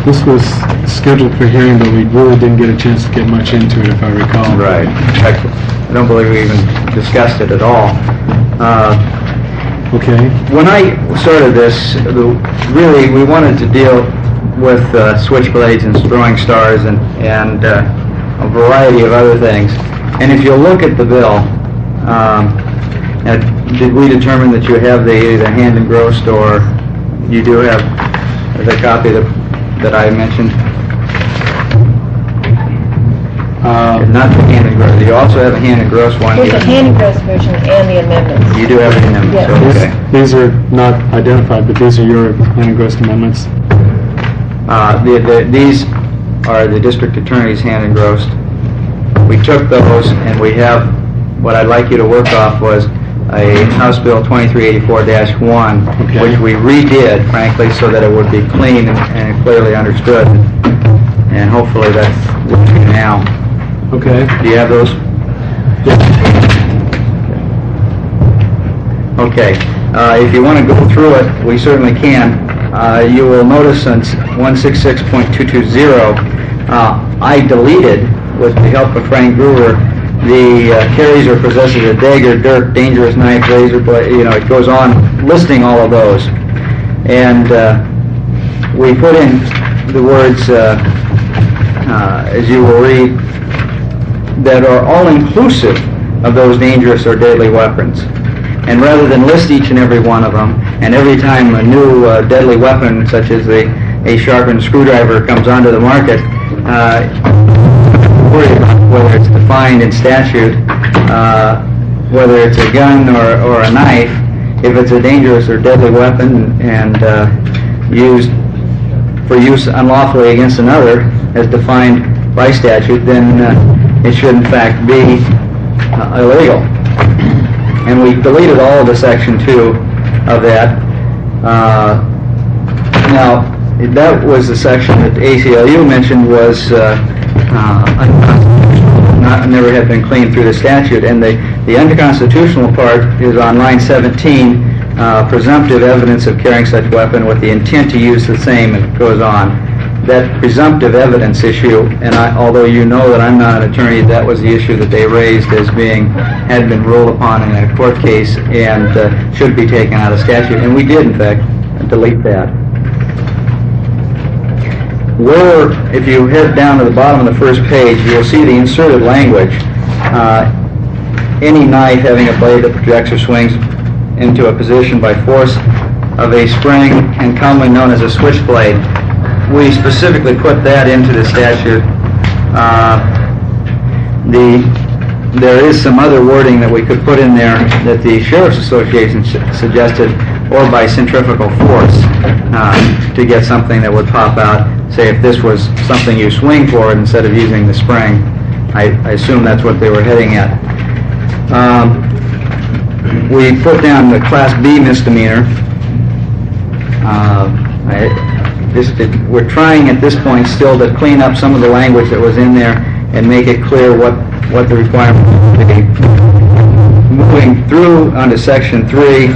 This was scheduled for hearing, but we really didn't get a chance to get much into it, if I recall. Right. In fact, I don't believe we even discussed it at all. Okay. When I started this, really we wanted to deal with switchblades and throwing stars and a variety of other things. And if you look at the bill, did we determine that you have the hand engrossed, or you do have the copy that I mentioned? Not the hand engrossed. You also have a hand engrossed one. Here's the hand engrossed version and the amendments. You do have the amendments. Yes. Okay. These are not identified, but these are your hand engrossed amendments. These are the district attorney's hand engrossed. We took those, and we have, what I'd like you to work off was a House Bill 2384-1, Okay. which we redid, frankly, so that it would be clean and clearly understood. And hopefully that's working now. Okay. Do you have those? Okay. If you want to go through it, we certainly can. You will notice on 166.220, I deleted, with the help of Frank Brewer, the carries or possesses a dagger, dirk, dangerous knife, razor blade, it goes on listing all of those. And we put in the words, as you will read, that are all inclusive of those dangerous or deadly weapons. And rather than list each and every one of them, and every time a new deadly weapon, such as a sharpened screwdriver, comes onto the market, worry about whether it's defined in statute, whether it's a gun or a knife. If it's a dangerous or deadly weapon and used for use unlawfully against another, as defined by statute, then it should in fact be illegal. And we deleted all of the Section 2 of that. Now, that was the section that the ACLU mentioned was never had been cleaned through the statute. And the unconstitutional part is on line 17, presumptive evidence of carrying such weapon with the intent to use the same, and it goes on. That presumptive evidence issue, and although you know that I'm not an attorney, that was the issue that they raised as had been ruled upon in a court case and should be taken out of statute. And we did, in fact, delete that. If you head down to the bottom of the first page, you'll see the inserted language. Any knife having a blade that projects or swings into a position by force of a spring and commonly known as a switchblade. We specifically put that into the statute. There is some other wording that we could put in there that the Sheriff's Association suggested, or by centrifugal force, to get something that would pop out. Say if this was something you swing forward instead of using the spring. I assume that's what they were heading at. We put down the Class B misdemeanor. We're trying at this point still to clean up some of the language that was in there and make it clear what the requirement would be. Moving through onto Section 3,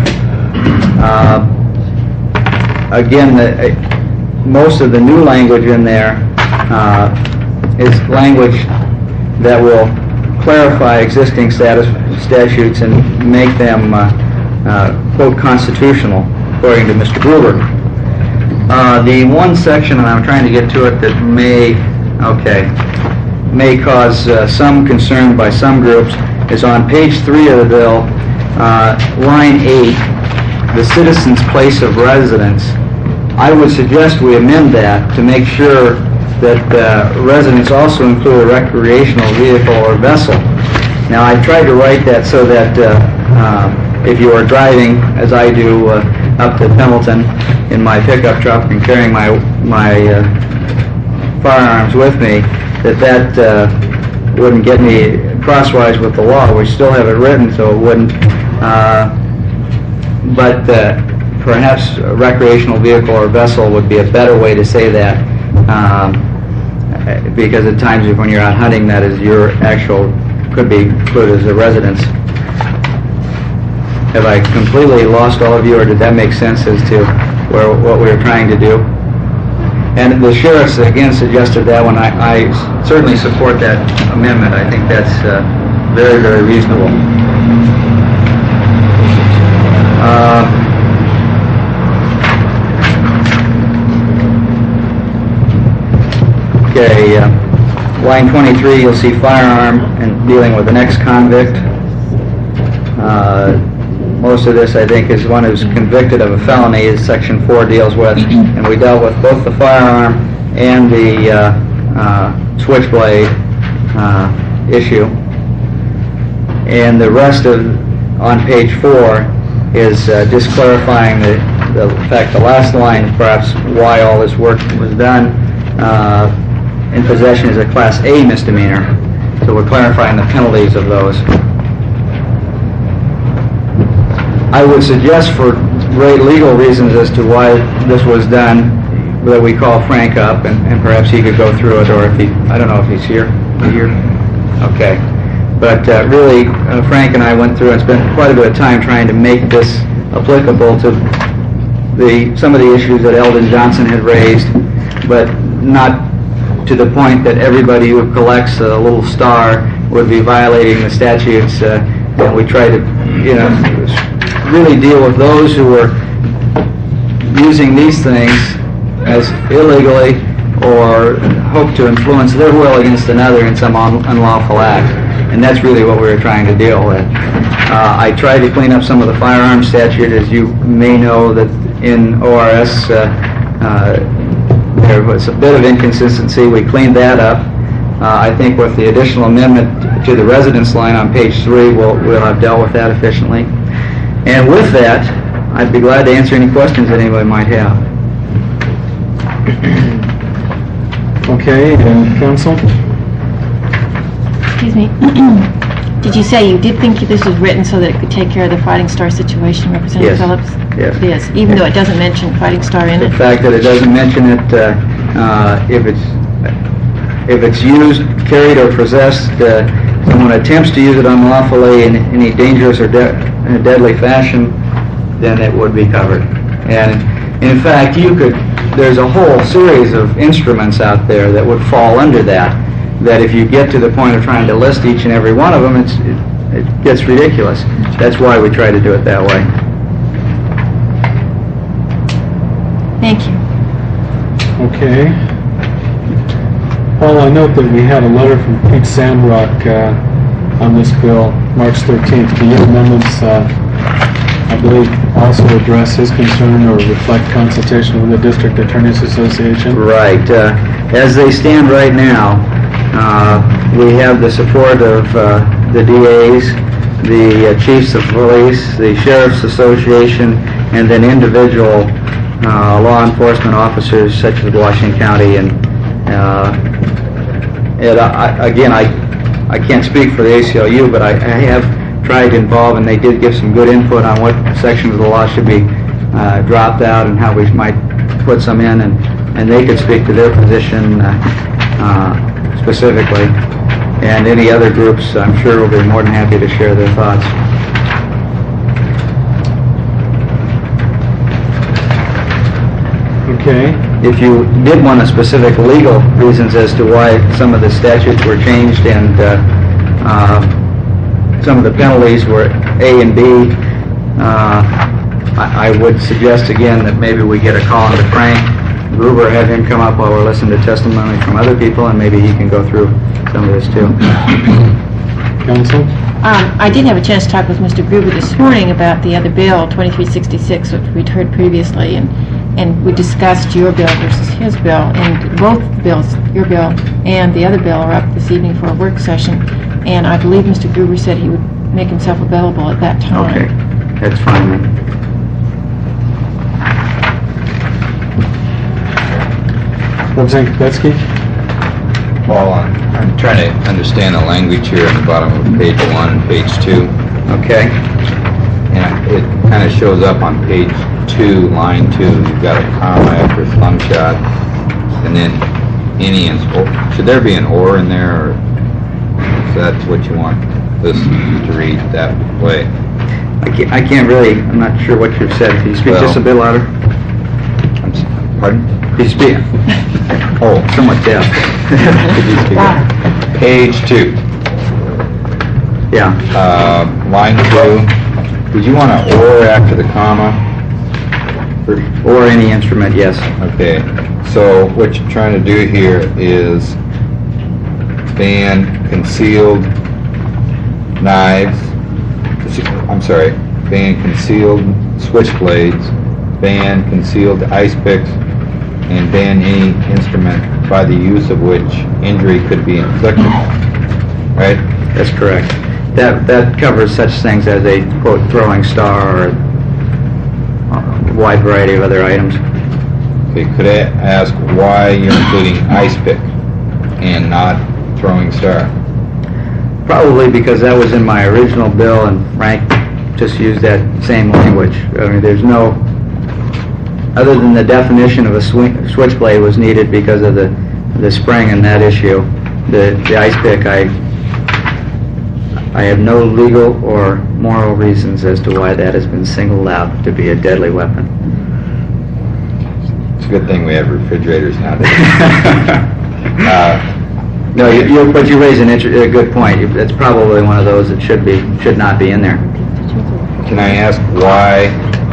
again, most of the new language in there is language that will clarify existing statutes and make them, quote, constitutional, according to Mr. Gruber. The one section, and I'm trying to get to it, that may cause some concern by some groups, is on page 3 of the bill, line 8, the citizen's place of residence. I would suggest we amend that to make sure that residence also include a recreational vehicle or vessel. Now, I tried to write that so that if you are driving, as I do, up to Pendleton in my pickup truck and carrying my firearms with me, that wouldn't get me crosswise with the law. We still have it written, so it wouldn't. But perhaps a recreational vehicle or vessel would be a better way to say that, because at times when you're out hunting, that is your actual, could be included as a residence. Have I completely lost all of you, or did that make sense as to what we were trying to do? And the sheriffs, again, suggested that one. I certainly support that amendment. I think that's very, very reasonable. Okay, line 23, you'll see firearm and dealing with an ex-convict. Most of this, I think, is one who's convicted of a felony, as Section 4 deals with, and we dealt with both the firearm and the switchblade issue. And the rest of, on page 4, is just clarifying the fact, the last line, perhaps why all this work was done. In possession is a Class A misdemeanor, so we're clarifying the penalties of those. I would suggest, for great legal reasons as to why this was done, that we call Frank up, and perhaps he could go through it, or if he, I don't know if he's here. Is he here? Okay. But really, Frank and I went through and spent quite a bit of time trying to make this applicable to some of the issues that Eldon Johnson had raised, but not to the point that everybody who collects a little star would be violating the statutes. And we tried to, really deal with those who were using these things as illegally or hope to influence their will against another in some unlawful act. And that's really what we were trying to deal with. I tried to clean up some of the firearms statute. As you may know, that in ORS there was a bit of inconsistency. We cleaned that up. I think with the additional amendment to the residence line on page 3, we'll have dealt with that efficiently. And with that, I'd be glad to answer any questions that anybody might have. Okay, counsel? Excuse me. Did you say you did think this was written so that it could take care of the Fighting Star situation, Representative Yes. Phillips? Yes. It is, even though it doesn't mention Fighting Star in The it? fact that it doesn't mention it, if it's used, carried, or possessed, someone attempts to use it unlawfully in any dangerous or deadly fashion, then it would be covered. And in fact, there's a whole series of instruments out there that would fall under that if you get to the point of trying to list each and every one of them, it gets ridiculous. That's why we try to do it that way. Thank you. Okay. Paul, I note that we had a letter from Pete Sandrock on this bill, March 13th. The amendments, I believe, also address his concern or reflect consultation with the District Attorneys Association. Right. As they stand right now, we have the support of the DAs, the chiefs of police, the Sheriff's Association, and then individual law enforcement officers such as Washington County. And I can't speak for the ACLU, but I have tried to involve, and they did give some good input on what sections of the law should be dropped out and how we might put some in, and they could speak to their position specifically. And any other groups, I'm sure, will be more than happy to share their thoughts. Okay. If you did want a specific legal reasons as to why some of the statutes were changed and some of the penalties were A and B, I would suggest again that maybe we get a call into Frank Gruber, have him come up while we're listening to testimony from other people, and maybe he can go through some of this too. Counsel? I did have a chance to talk with Mr. Gruber this morning about the other bill, 2366, which we'd heard previously, and we discussed your bill versus his bill, and both bills, your bill and the other bill, are up this evening for a work session, and I believe Mr. Gruber said he would make himself available at that time. Okay, that's fine then. Representative Kubetsky? Well, I'm trying to understand the language here at the bottom of page 1 and page 2. Okay. And it kind of shows up on page 2, line 2. You've got a comma after slingshot, and then any, should there be an or in there, or is that what you want this to read that way? I can't really, I'm not sure what you've said. Can you speak just a bit louder? Pardon? He's being, somewhat deaf. Could you speak up? Page 2, Yeah, line 2. Did you want to or after the comma? or any instrument, yes. Okay, so what you're trying to do here is ban concealed knives, ban concealed switchblades, ban concealed ice picks, and ban any instrument by the use of which injury could be inflicted. Right? That's correct. That covers such things as a, quote, throwing star or a wide variety of other items. Okay, could I ask why you're including ice pick and not throwing star? Probably because that was in my original bill and Frank just used that same language. I mean, there's no, other than the definition of a switchblade was needed because of the spring in that issue. The ice pick, I have no legal or moral reasons as to why that has been singled out to be a deadly weapon. It's a good thing we have refrigerators nowadays. No, but you raise a good point. It's probably one of those that should not be in there. Can I ask why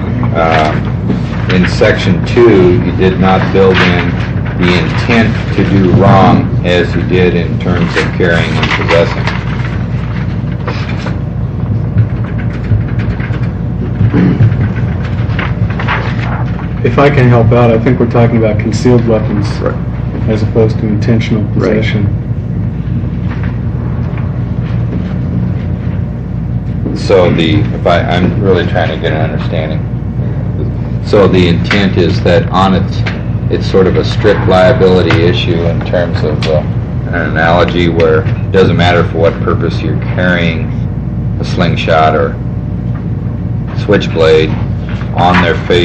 in section 2 you did not build in the intent to do wrong as you did in terms of carrying and possessing? If I can help out, I think we're talking about concealed weapons as opposed to intentional possession. So I'm really trying to get an understanding. So the intent is that on it's sort of a strict liability issue in terms of an analogy where it doesn't matter for what purpose you're carrying a slingshot or switchblade on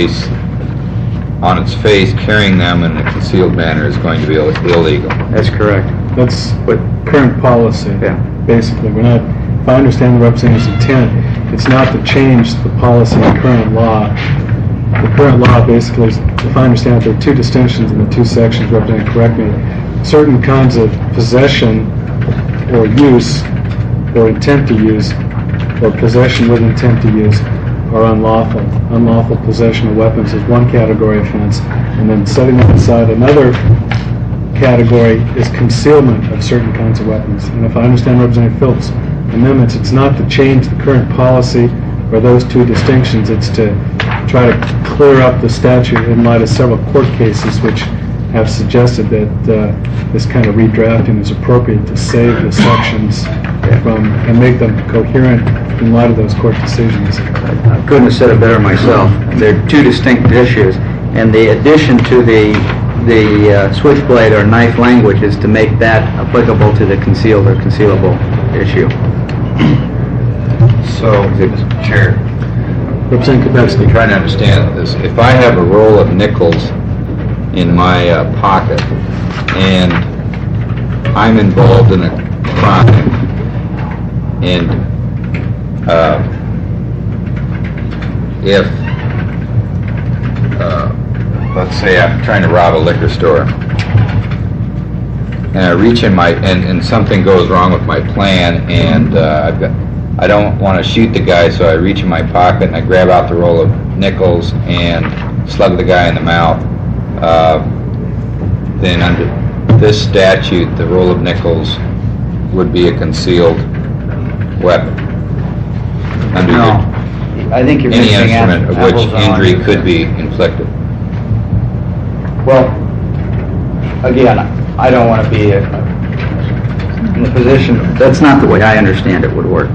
its face, carrying them in a concealed manner is going to be illegal. That's correct. That's current policy, Yeah. basically. If I understand the representative's intent, it's not to change the policy in current law. The current law basically, if I understand it, there are two distinctions in the two sections, Representative, correct me. Certain kinds of possession or use or intent to use or possession with intent to use are unlawful. Unlawful possession of weapons is one category offense, and then setting that aside, another category is concealment of certain kinds of weapons. And if I understand Representative Phillips' amendments, it's not to change the current policy or those two distinctions, it's to try to clear up the statute in light of several court cases which have suggested that this kind of redrafting is appropriate to save the sections from and make them coherent in light of those court decisions. I couldn't have said it better myself. They're two distinct issues, and the addition to the switchblade or knife language is to make that applicable to the concealed or concealable issue. So, Mr. Chair, Representative I'm Kubetsky. trying to understand this. If I have a roll of nickels in my pocket and I'm involved in a crime and if let's say I'm trying to rob a liquor store and I reach in and something goes wrong with my plan and I don't want to shoot the guy, so I reach in my pocket and I grab out the roll of nickels and slug the guy in the mouth. Then under this statute, the roll of nickels would be a concealed weapon. Under I think you're any mixing instrument of which apples and injury oranges. could be inflicted. Well, again, I don't want to be in the position, that's not the way I understand it would work.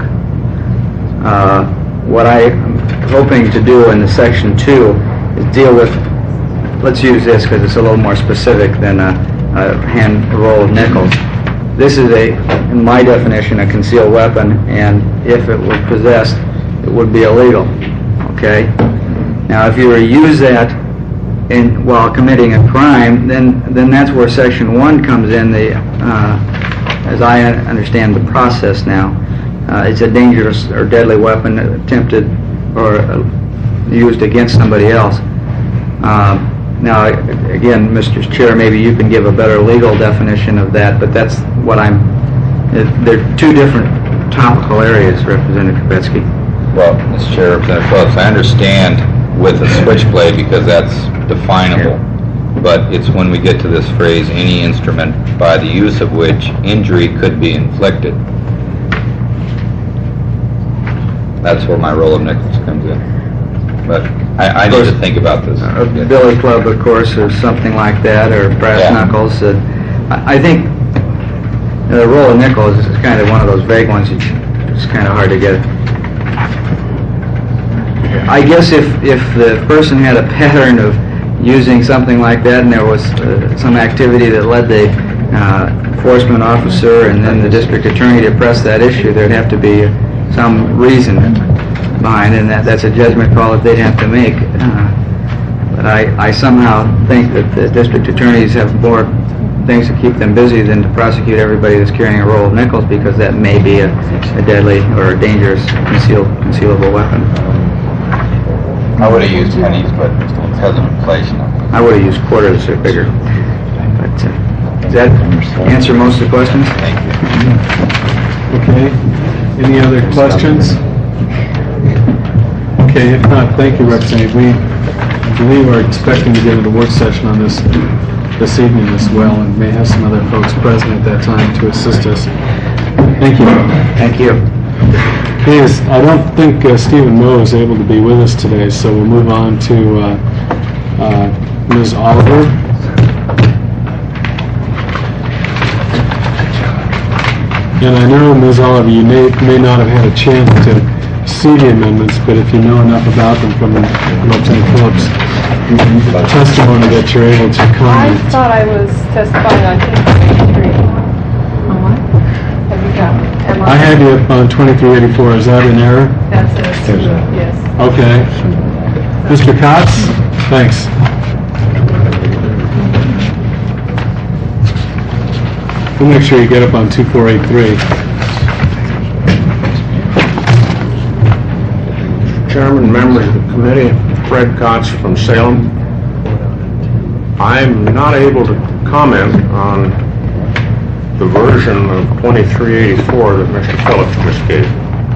What I'm hoping to do in the section 2 is deal with, let's use this because it's a little more specific than a roll of nickels. This is in my definition, a concealed weapon, and if it were possessed, it would be illegal, okay? Now, if you were to use that while committing a crime, then that's where section 1 comes in, as I understand the process now. It's a dangerous or deadly weapon attempted or used against somebody else. Now, again, Mr. Chair, maybe you can give a better legal definition of that, but that's what they're two different topical areas, Representative Kubetsky. Well, Mr. Chair, Representative Phillips, I understand with a switchblade because that's definable, but it's when we get to this phrase, any instrument by the use of which injury could be inflicted. That's where my role of Nichols comes in. But I need to think about this. A billy club, of course, or something like that, or brass knuckles. I think the role of Nichols is kind of one of those vague ones. It's kind of hard to get. I guess if the person had a pattern of using something like that, and there was some activity that led the enforcement officer and then the district attorney to press that issue, there'd have to be some reason behind it, and that's a judgment call that they'd have to make. But I somehow think that the district attorneys have more things to keep them busy than to prosecute everybody that's carrying a roll of nickels, because that may be a deadly or a dangerous concealable weapon. I would have used pennies, but because of inflation. I would have used quarters or bigger. But does that answer most of the questions? Thank you. Okay. Any other questions? Okay, if not, thank you, Representative. We, I believe, are expecting to get into work session on this evening as well, and may have some other folks present at that time to assist us. Thank you. Thank you. Okay, I don't think Stephen Moe is able to be with us today, so we'll move on to Ms. Oliver. And I know, Ms. Oliver, you may not have had a chance to see the amendments, but if you know enough about them from Representative Phillips' testimony that you're able to I comment. thought I was testifying on 2383. Have you got it? I have you up on 2384. Is that an error? That's it, yes. Okay. Mr. Cox? Thanks. We'll make sure you get up on 2483. Chairman, members of the committee, Fred Kotz from Salem. I'm not able to comment on the version of 2384 that Mr. Phillips just gave.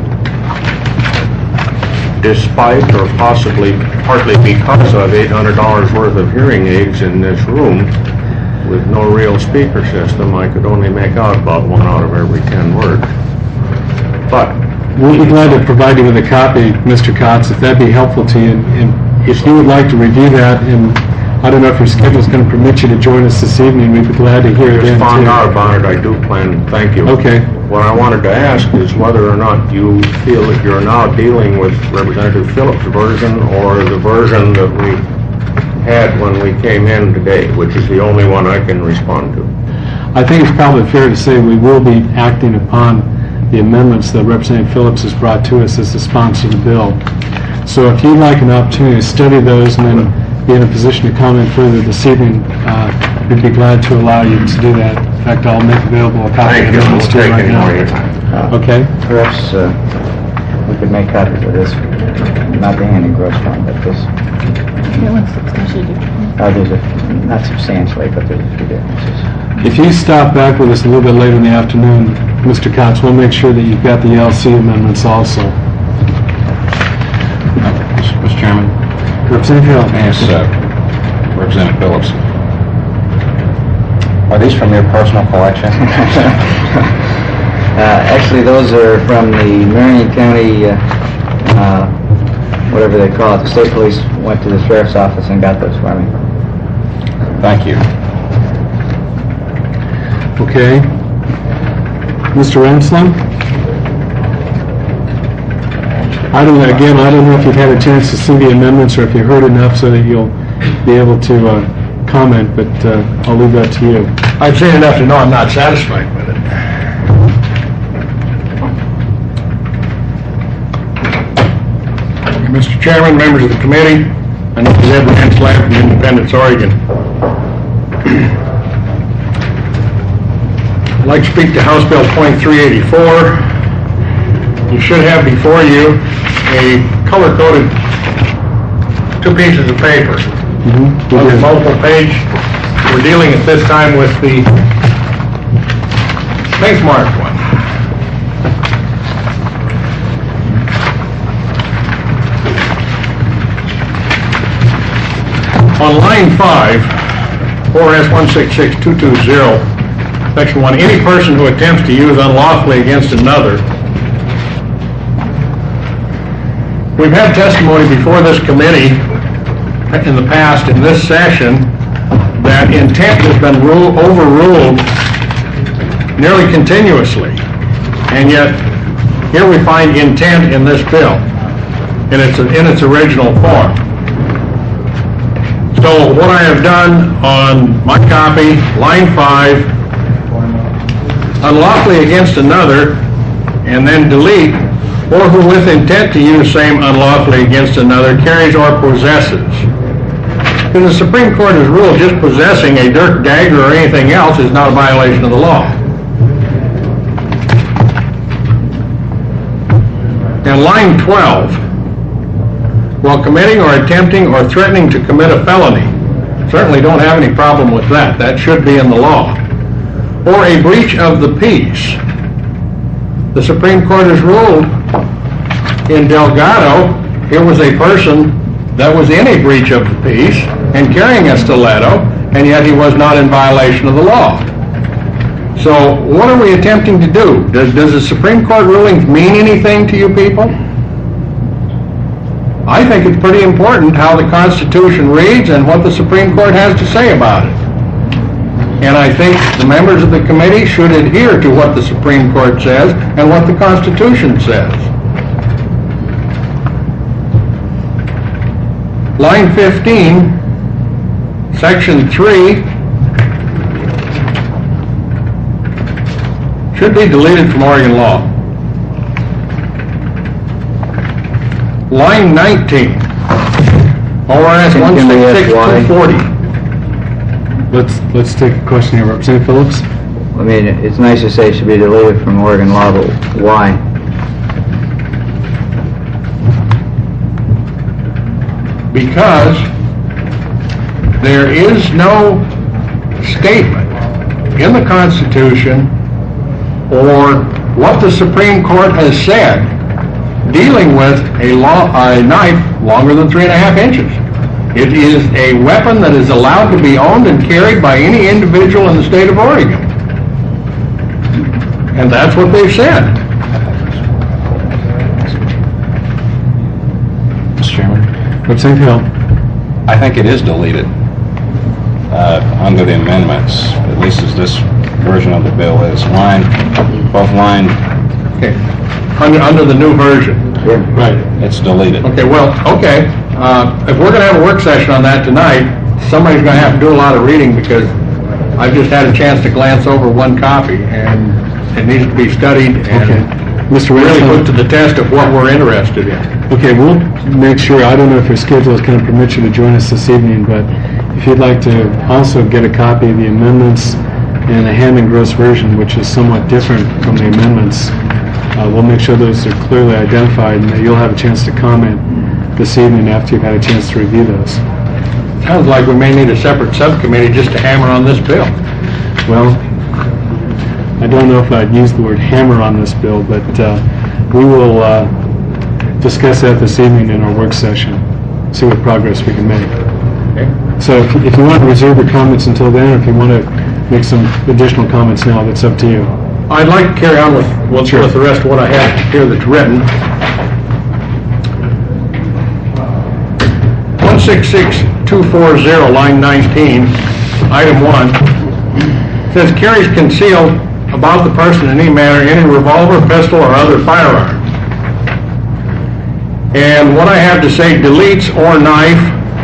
Despite, or possibly partly because of, $800 worth of hearing aids in this room with no real speaker system, I could only make out about 1 out of every 10 words. But We'll be glad to provide you with a copy, Mr. Cox, if that'd be helpful to you. And if you would like to review that, and I don't know if your schedule is going to permit you to join us this evening, we'd be glad to hear it just then, found too. out about it, I do plan, thank you. Okay. What I wanted to ask is whether or not you feel that you're now dealing with Representative Phillips' version or the version that we had when we came in today, which is the only one I can respond to. I think it's probably fair to say we will be acting upon the amendments that Representative Phillips has brought to us as the sponsor of the bill. So if you'd like an opportunity to study those and then be in a position to comment further this evening, we'd be glad to allow you to do that. In fact, I'll make available a copy of the amendments to you right now. Okay? Perhaps we could make copies of this, not the Andy Gross one, but this. That one's substantially different. There's not substantially, but there's a few differences. If you stop back with us a little bit later in the afternoon, Mr. Cox, we'll make sure that you've got the LC amendments also. Mr. Chairman, Representative Hill. yes, Representative Phillips. Are these from your personal collection? Actually, those are from the Marion County, whatever they call it. The state police went to the sheriff's office and got those for me. Thank you. Okay. Mr. Ramsland? I don't know if you've had a chance to see the amendments or if you heard enough so that you'll be able to comment, but I'll leave that to you. I've seen enough to know I'm not satisfied with it. Mr. Chairman, members of the committee, my name is Ed Ramsland from Independence, Oregon. I'd like to speak to House Bill 2384. You should have before you a color-coded 2 pieces of paper. Mm-hmm. On the multiple page, we're dealing at this time with the benchmark one. On line 5, 4S166220, section 1, any person who attempts to use unlawfully against another. We've had testimony before this committee in the past, in this session, that intent has been overruled nearly continuously. And yet, here we find intent in this bill in its original form. So what I have done on my copy, line 5, unlawfully against another, and then delete, or who with intent to use same unlawfully against another carries or possesses. Because the Supreme Court has ruled just possessing a dirk, dagger, or anything else is not a violation of the law. And line 12, while committing or attempting or threatening to commit a felony, certainly don't have any problem with that. That should be in the law. Or a breach of the peace. The Supreme Court has ruled in Delgado, here was a person that was in a breach of the peace and carrying a stiletto, and yet he was not in violation of the law. So what are we attempting to do? Does the Supreme Court rulings mean anything to you people? I think it's pretty important how the Constitution reads and what the Supreme Court has to say about it. And I think the members of the committee should adhere to what the Supreme Court says and what the Constitution says. Line 15, section 3, should be deleted from Oregon law. Line 19, ORS 166-240. Let's take a question here. Representative Phillips? I mean, it's nice to say it should be deleted from Oregon law, but why? Because there is no statement in the Constitution or what the Supreme Court has said dealing with a knife longer than 3.5 inches. It is a weapon that is allowed to be owned and carried by any individual in the state of Oregon. And that's what they've said. Mr. Chairman, Representative Hill? I think it is deleted under the amendments, at least as this version of the bill is. Both line, Okay. Under the new version. Right. it's deleted. Okay, well, okay. If we're going to have a work session on that tonight, somebody's going to have to do a lot of reading because I've just had a chance to glance over one copy and it needs to be studied Okay. and Mr. really Ransome? put to the test of what we're interested in. Okay, we'll make sure, I don't know if your schedule is going to permit you to join us this evening, but if you'd like to also get a copy of the amendments and a Hammond Gross version, which is somewhat different from the amendments, we'll make sure those are clearly identified and that you'll have a chance to comment this evening after you've had a chance to review those. Sounds like we may need a separate subcommittee just to hammer on this bill. Well, I don't know if I'd use the word hammer on this bill, but we will discuss that this evening in our work session, see what progress we can make. Okay. So if you want to reserve your comments until then, or if you want to make some additional comments now, that's up to you. I'd like to carry on with the rest of what I have here that's written. 166240, line 19, item 1, says carries concealed about the person in any manner any revolver, pistol, or other firearm. And what I have to say, deletes or knife,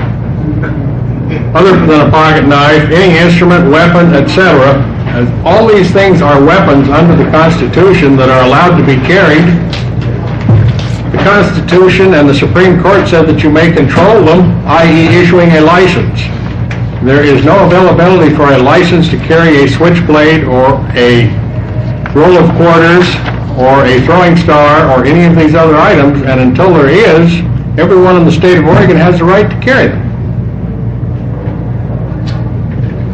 other than a pocket knife, any instrument, weapon, etc. All these things are weapons under the Constitution that are allowed to be carried. The Constitution and the Supreme Court said that you may control them, i.e. issuing a license. There is no availability for a license to carry a switchblade or a roll of quarters or a throwing star or any of these other items, and until there is, everyone in the state of Oregon has the right to carry them.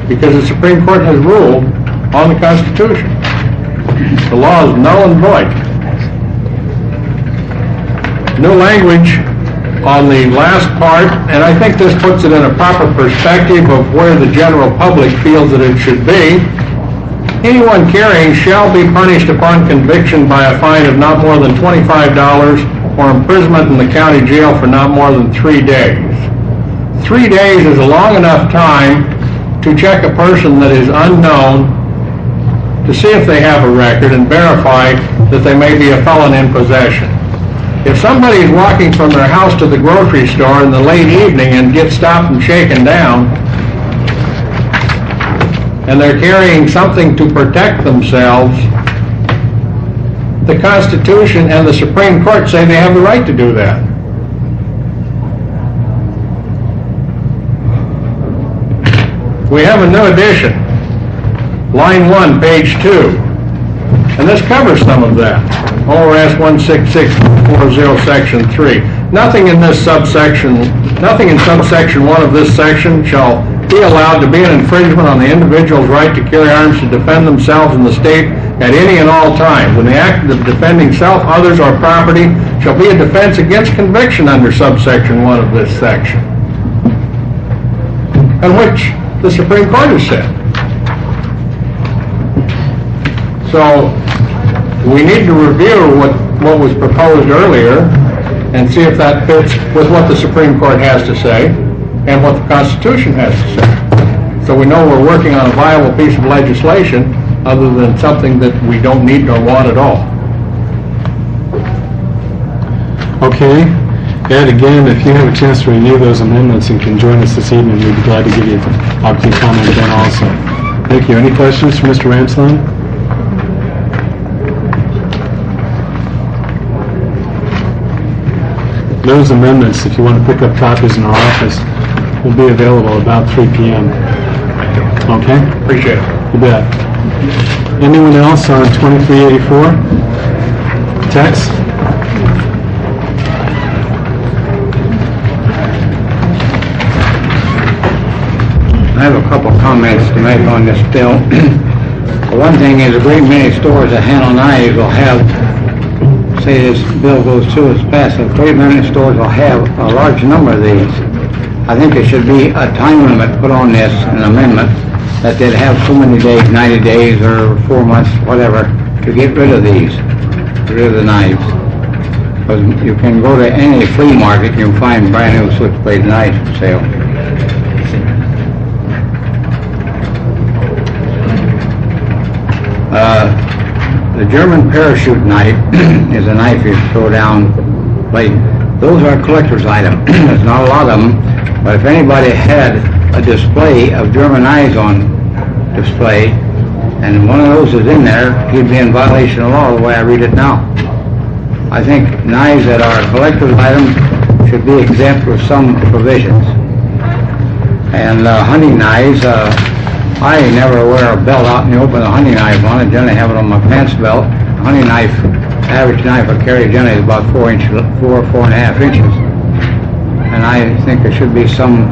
because the Supreme Court has ruled on the Constitution. The law is null and void. New language on the last part, and I think this puts it in a proper perspective of where the general public feels that it should be. Anyone carrying shall be punished upon conviction by a fine of not more than $25 or imprisonment in the county jail for not more than 3 days. 3 days is a long enough time to check a person that is unknown, to see if they have a record and verify that they may be a felon in possession. If somebody is walking from their house to the grocery store in the late evening and gets stopped and shaken down, and they're carrying something to protect themselves, the Constitution and the Supreme Court say they have the right to do that. We have a new edition, line 1, page 2, and this covers some of that. ORS 16640, section 3. Nothing in subsection 1 of this section shall be allowed to be an infringement on the individual's right to carry arms to defend themselves in the state at any and all times. When the act of defending self, others, or property shall be a defense against conviction under subsection 1 of this section, and which the Supreme Court has said. So we need to review what was proposed earlier and see if that fits with what the Supreme Court has to say and what the Constitution has to say. So we know we're working on a viable piece of legislation other than something that we don't need nor want at all. Okay. Ed, again, if you have a chance to review those amendments and can join us this evening, we'd be glad to give you opportunity to comment then also. Thank you. Any questions for Mr. Ramsland? Those amendments, if you want to pick up copies in our office, will be available about 3 p.m. Okay? Appreciate it. You bet. Anyone else on 2384? Tex? I have a couple comments to make on this bill. The one thing is a great many stores that handle knives will have, say this bill goes through, it's passed, a great many stores will have a large number of these. I think there should be a time limit put on this, an amendment, that they'd have so many days, 90 days or 4 months, whatever, to get rid of these, get rid of the knives. Because you can go to any flea market, you can find brand new switchblade knives for sale. The German parachute knife is a knife you throw down blade. Those are a collector's item. There's not a lot of them, but if anybody had a display of German knives on display, and one of those is in there, he'd be in violation of law the way I read it now. I think knives that are collector's items should be exempt with some provisions. And hunting knives, I never wear a belt out in the open with a hunting knife on. I generally have it on my pants belt. Hunting knife, average knife I carry generally is about 4.5 inches. And I think there should be some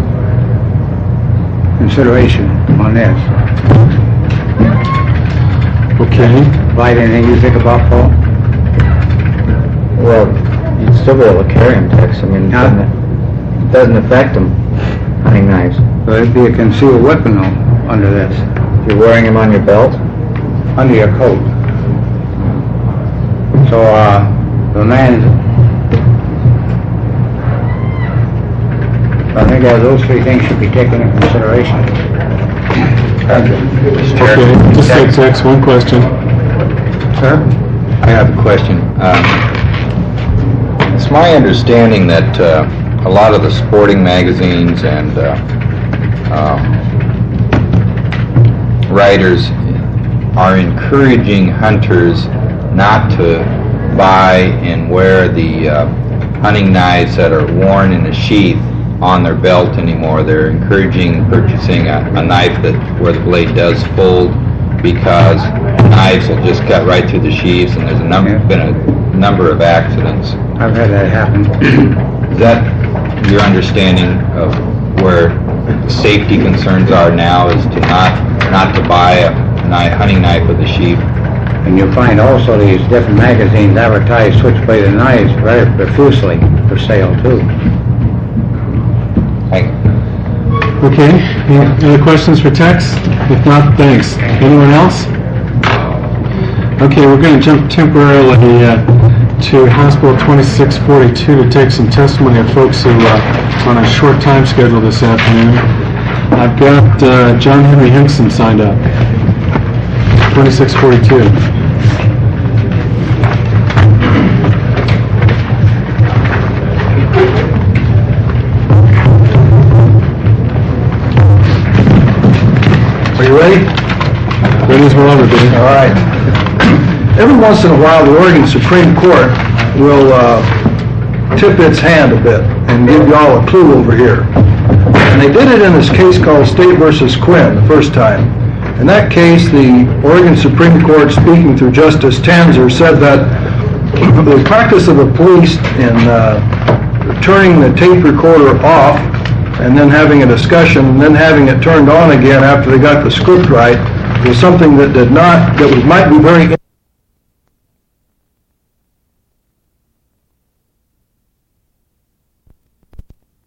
consideration on this. Okay. Clyde, anything you think about, Paul? Well, you'd still be able to carry them, Tex. I mean, Yeah. it doesn't affect them, hunting knives. So it'd be a concealed weapon though, under this, If you're wearing them on your belt, under your coat. So, the man, I think those three things should be taken into consideration. Okay. Just take Tex, one question. Sir? I have a question. It's my understanding that a lot of the sporting magazines and writers are encouraging hunters not to buy and wear the hunting knives that are worn in a sheath on their belt anymore. They're encouraging purchasing a knife where the blade does fold, because knives will just cut right through the sheaths, and there's been a number of accidents. I've had that happen. Is that your understanding of where the safety concerns are now is to not to buy a hunting knife with a sheath. And you'll find also these different magazines advertise switchblade knives very profusely for sale too. Thank you. Okay, any other questions for Tex? If not, thanks. Anyone else? Okay, we're going to jump temporarily to House Bill 2642 to take some testimony of folks who are on a short time schedule this afternoon. I've got John Henry Hinkson signed up. 2642. Are you ready? Ready as we'll ever be. All right. Every once in a while, the Oregon Supreme Court will tip its hand a bit and give y'all a clue over here. And they did it in this case called State versus Quinn the first time. In that case, the Oregon Supreme Court, speaking through Justice Tanzer, said that the practice of the police in turning the tape recorder off and then having a discussion and then having it turned on again after they got the script right was something that might be very